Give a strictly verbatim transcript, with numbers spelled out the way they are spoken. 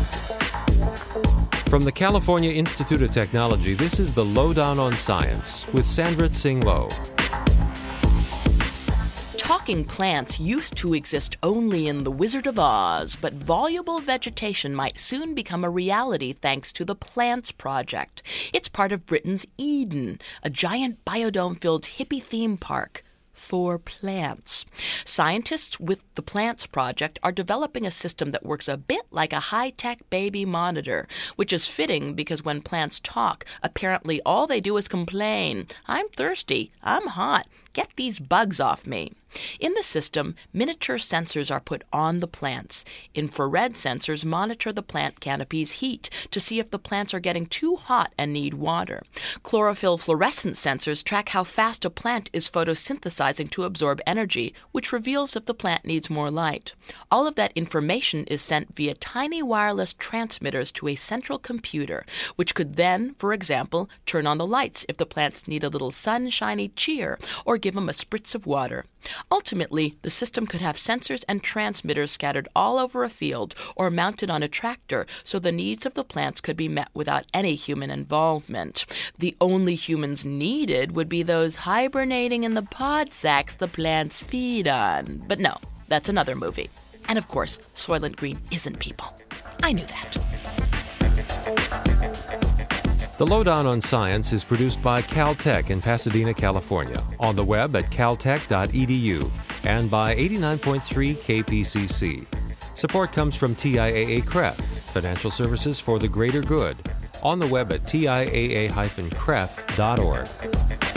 From the California Institute of Technology, this is the Lowdown on Science with Sandra Tsing Loh. Talking plants used to exist only in The Wizard of Oz, but voluble vegetation might soon become a reality thanks to the Plants Project. It's part of Britain's Eden, a giant biodome-filled hippie theme park for plants. Scientists with the Plants Project are developing a system that works a bit like a high-tech baby monitor, which is fitting because when plants talk, apparently all they do is complain. I'm thirsty. I'm hot. Get these bugs off me. In the system, miniature sensors are put on the plants. Infrared sensors monitor the plant canopy's heat to see if the plants are getting too hot and need water. Chlorophyll fluorescent sensors track how fast a plant is photosynthesizing to absorb energy, which reveals if the plant needs more light. All of that information is sent via tiny wireless transmitters to a central computer, which could then, for example, turn on the lights if the plants need a little sunshiny cheer or give them a spritz of water. Ultimately, the system could have sensors and transmitters scattered all over a field or mounted on a tractor so the needs of the plants could be met without any human involvement. The only humans needed would be those hibernating in the pod sacs the plants feed on. But no, that's another movie. And of course, Soylent Green isn't people. I knew that. The Lowdown on Science is produced by Caltech in Pasadena, California, on the web at caltech dot e d u and by eighty-nine point three K P C C. Support comes from T I A A C R E F, Financial Services for the Greater Good, on the web at T I A A dash C R E F dot org.